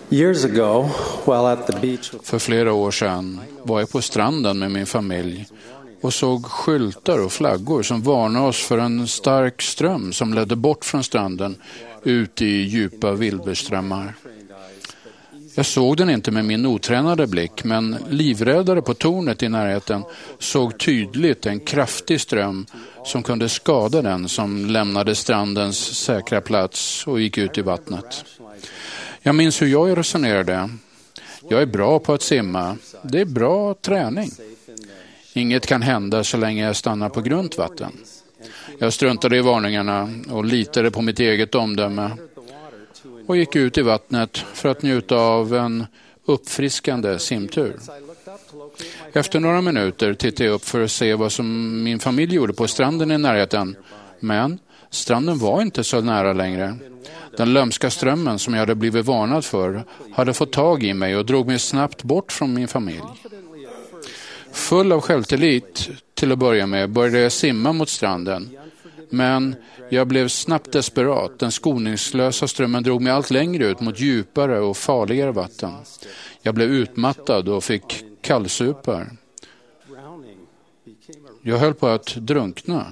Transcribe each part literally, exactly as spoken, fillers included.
Years ago, while at the beach with För flera år sedan var jag på stranden med min familj och såg skyltar och flaggor som varnade oss för en stark ström som ledde bort från stranden ut i djupa vildbeströmmar. Jag såg den inte med min otränade blick, men livräddare på tornet i närheten såg tydligt en kraftig ström som kunde skada den som lämnade strandens säkra plats och gick ut i vattnet. Jag minns hur jag resonerade. Jag är bra på att simma. Det är bra träning. Inget kan hända så länge jag stannar på grunt vatten. Jag struntade i varningarna och litade på mitt eget omdöme och gick ut i vattnet för att njuta av en uppfriskande simtur. Efter några minuter tittade jag upp för att se vad som min familj gjorde på stranden i närheten. Men stranden var inte så nära längre. Den lömska strömmen som jag hade blivit varnad för hade fått tag i mig och drog mig snabbt bort från min familj. Full av självtillit till att börja med började jag simma mot stranden. Men jag blev snabbt desperat. Den skoningslösa strömmen drog mig allt längre ut mot djupare och farligare vatten. Jag blev utmattad och fick kallsupar. Jag höll på att drunkna.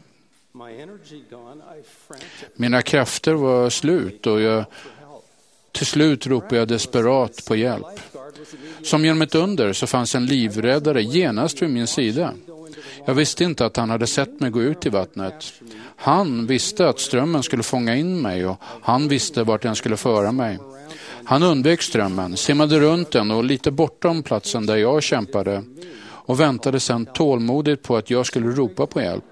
Mina krafter var slut och jag, till slut ropade jag desperat på hjälp. Som genom ett under så fanns en livräddare genast vid min sida. Jag visste inte att han hade sett mig gå ut i vattnet. Han visste att strömmen skulle fånga in mig och han visste vart den skulle föra mig. Han undvek strömmen, simmade runt den och lite bortom platsen där jag kämpade och väntade sedan tålmodigt på att jag skulle ropa på hjälp.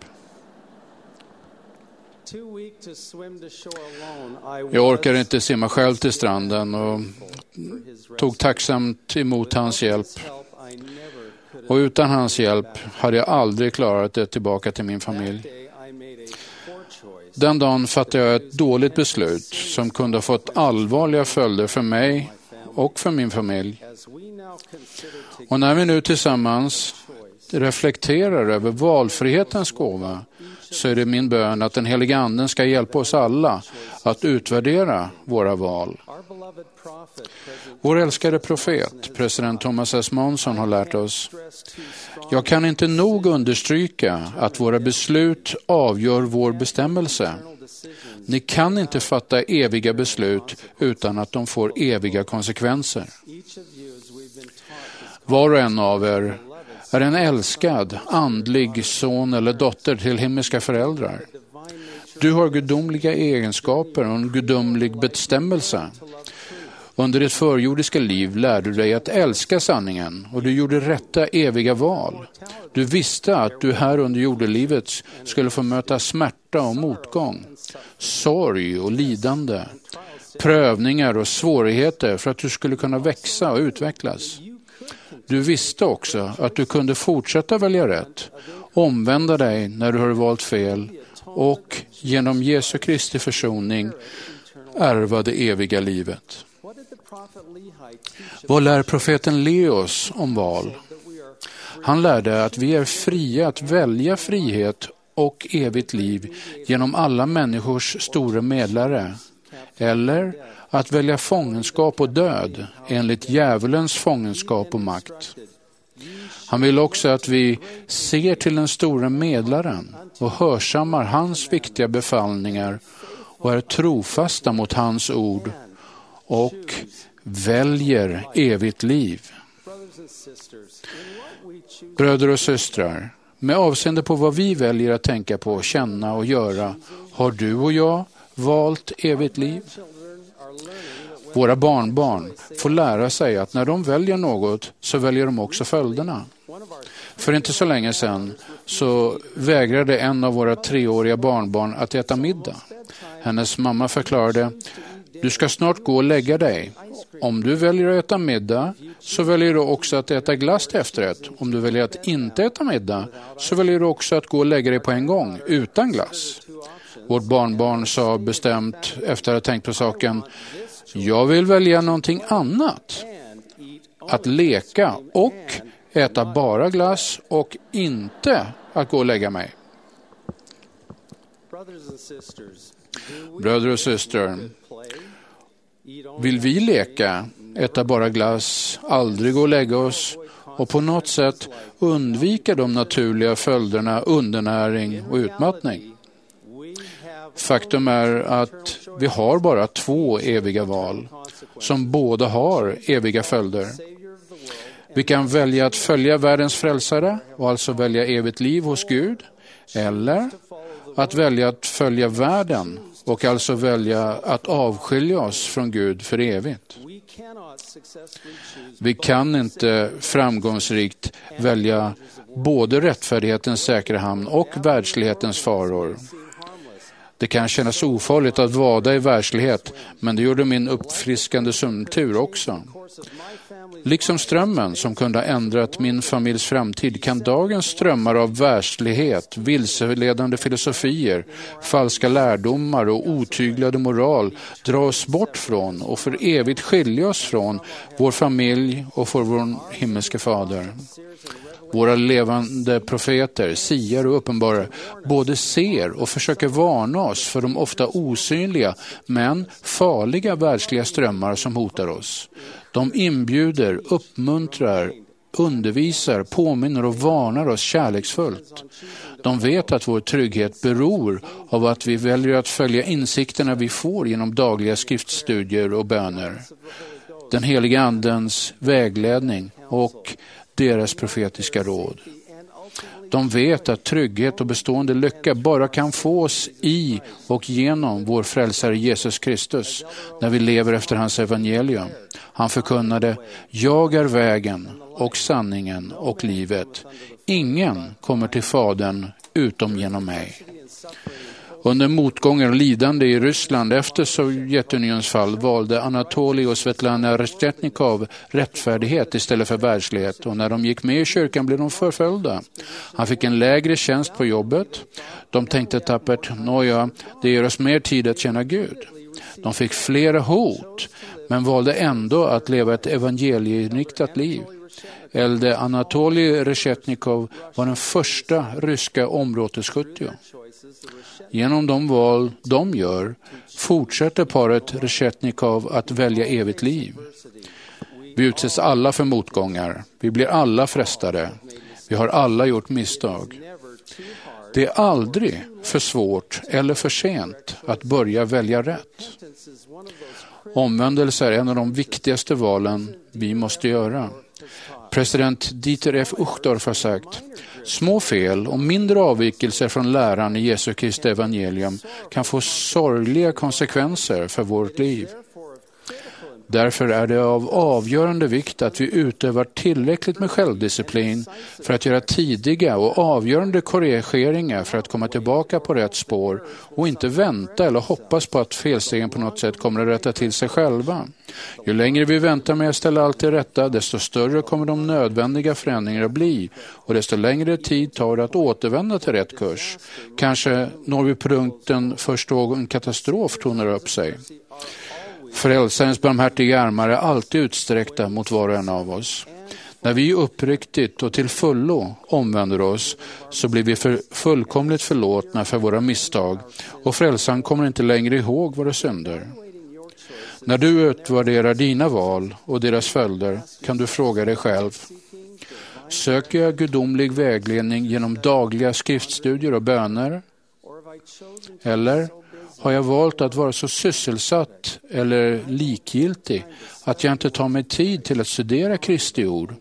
Jag orkade inte simma själv till stranden och tog tacksamt emot hans hjälp. Och utan hans hjälp hade jag aldrig klarat det tillbaka till min familj. Den dagen fattade jag ett dåligt beslut som kunde ha fått allvarliga följder för mig och för min familj. Och när vi nu tillsammans reflekterar över valfrihetens gåva så är det min bön att den heliga anden ska hjälpa oss alla att utvärdera våra val. Vår älskade profet, president Thomas S. Monson, har lärt oss: jag kan inte nog understryka att våra beslut avgör vår bestämmelse. Ni kan inte fatta eviga beslut utan att de får eviga konsekvenser. Var och en av er är en älskad, andlig son eller dotter till himmelska föräldrar. Du har gudomliga egenskaper och en gudomlig bestämmelse. Under ditt förjordiska liv lärde du dig att älska sanningen och du gjorde rätta eviga val. Du visste att du här under jordelivet skulle få möta smärta och motgång, sorg och lidande, prövningar och svårigheter för att du skulle kunna växa och utvecklas. Du visste också att du kunde fortsätta välja rätt, omvända dig när du har valt fel och genom Jesu Kristi försoning ärva det eviga livet. Vad lär profeten Leos om val? Han lärde att vi är fria att välja frihet och evigt liv genom alla människors stora medlare, eller att välja fångenskap och död enligt djävulens fångenskap och makt. Han vill också att vi ser till den stora medlaren och hörsammar hans viktiga befallningar och är trofasta mot hans ord och väljer evigt liv. Bröder och systrar, med avseende på vad vi väljer att tänka på, känna och göra, har du och jag valt evigt liv? Våra barnbarn får lära sig att när de väljer något så väljer de också följderna. För inte så länge sedan så vägrade en av våra treåriga barnbarn att äta middag. Hennes mamma förklarade: du ska snart gå och lägga dig. Om du väljer att äta middag så väljer du också att äta glass till efterrätt. Om du väljer att inte äta middag så väljer du också att gå och lägga dig på en gång utan glass. Vårt barnbarn sa bestämt efter att ha tänkt på saken: jag vill välja någonting annat. Att leka och äta bara glass och inte att gå och lägga mig. Bröder och systrar, Vill vi leka, äta bara glass, aldrig gå och lägga oss och på något sätt undvika de naturliga följderna undernäring och utmattning? Faktum är att vi har bara två eviga val som båda har eviga följder. Vi kan välja att följa världens frälsare och alltså välja evigt liv hos Gud, eller att välja att följa världen och alltså välja att avskilja oss från Gud för evigt. Vi kan inte framgångsrikt välja både rättfärdighetens säkra hamn och världslighetens faror. Det kan kännas ofarligt att vada i världslighet, men det gjorde min uppfriskande sömntur också. Liksom strömmen som kunde ha ändrat min familjs framtid kan dagens strömmar av världslighet, vilseledande filosofier, falska lärdomar och otyglade moral dra oss bort från och för evigt skilja oss från vår familj och för vår himmelske fader. Våra levande profeter, siar och uppenbarare både ser och försöker varna oss för de ofta osynliga men farliga världsliga strömmar som hotar oss. De inbjuder, uppmuntrar, undervisar, påminner och varnar oss kärleksfullt. De vet att vår trygghet beror av att vi väljer att följa insikterna vi får genom dagliga skriftstudier och böner. Den heliga andens vägledning och deras profetiska råd. De vet att trygghet och bestående lycka bara kan fås i och genom vår frälsare Jesus Kristus när vi lever efter hans evangelium. Han förkunnade: jag är vägen och sanningen och livet. Ingen kommer till Fadern utom genom mig. Under motgångar och lidande i Ryssland efter Sovjetunionens fall valde Anatolij och Svetlana Reshetnikov rättfärdighet istället för världslighet, och när de gick med i kyrkan blev de förföljda. Han fick en lägre tjänst på jobbet. De tänkte tappert: nåja, det ger oss mer tid att känna Gud. De fick flera hot, men valde ändå att leva ett evangelieinriktat liv. Elde Anatolij Reshetnikov var den första ryska områdesskyttio. Genom de val de gör fortsätter paret Reshetnikov att välja evigt liv. Vi utsätts alla för motgångar. Vi blir alla frestade. Vi har alla gjort misstag. Det är aldrig för svårt eller för sent att börja välja rätt. Omvändelse är en av de viktigaste valen vi måste göra. President Dieter F. Uchtdorf har sagt: små fel och mindre avvikelser från läran i Jesu Kristi evangelium kan få sorgliga konsekvenser för vårt liv. Därför är det av avgörande vikt att vi utövar tillräckligt med självdisciplin för att göra tidiga och avgörande korrigeringar för att komma tillbaka på rätt spår och inte vänta eller hoppas på att felstegen på något sätt kommer att rätta till sig själva. Ju längre vi väntar med att ställa allt till rätta, desto större kommer de nödvändiga förändringarna att bli, och desto längre tid tar det att återvända till rätt kurs. Kanske når vi punkten först då en katastrof tonar upp sig. Frälsarens barmhärtiga armar är alltid utsträckta mot var och en av oss. När vi uppriktigt och till fullo omvänder oss så blir vi för fullkomligt förlåtna för våra misstag, och frälsaren kommer inte längre ihåg våra synder. När du utvärderar dina val och deras följder kan du fråga dig själv: söker jag gudomlig vägledning genom dagliga skriftstudier och böner? Eller har jag valt att vara så sysselsatt eller likgiltig att jag inte tar mig tid till att studera Kristi ord,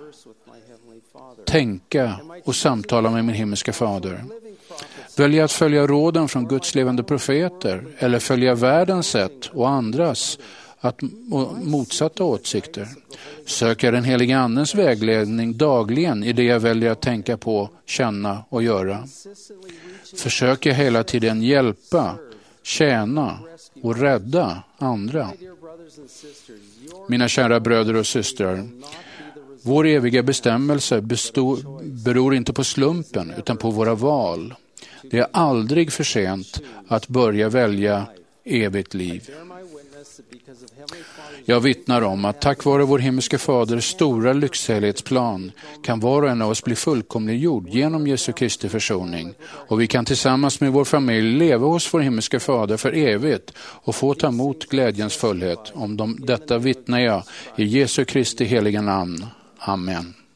tänka och samtala med min himmelska fader? Väljer att följa råden från Guds levande profeter eller följa världens sätt och andras att motsatta åsikter? Söker jag den heliga andens vägledning dagligen i det jag väljer att tänka på, känna och göra? Försöker jag hela tiden hjälpa, tjäna och rädda andra? Mina kära bröder och systrar, vår eviga bestämmelse består, beror inte på slumpen utan på våra val. Det är aldrig för sent att börja välja evigt liv. Jag vittnar om att tack vare vår himmelske faders stora lycksalighetsplan kan var och en av oss bli fullkomliggjord genom Jesu Kristi försoning. Och vi kan tillsammans med vår familj leva hos vår himmelske fader för evigt och få ta emot glädjens fullhet. Om de, detta vittnar jag i Jesu Kristi heliga namn. Amen.